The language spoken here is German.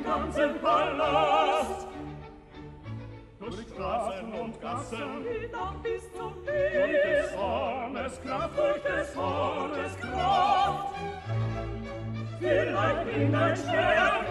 ganzen Palast. Durch Straßen und Gassen hinab bis zum Meer. Durch des Hornes Kraft, durch des Hornes Kraft. Vielleicht in dein Schwert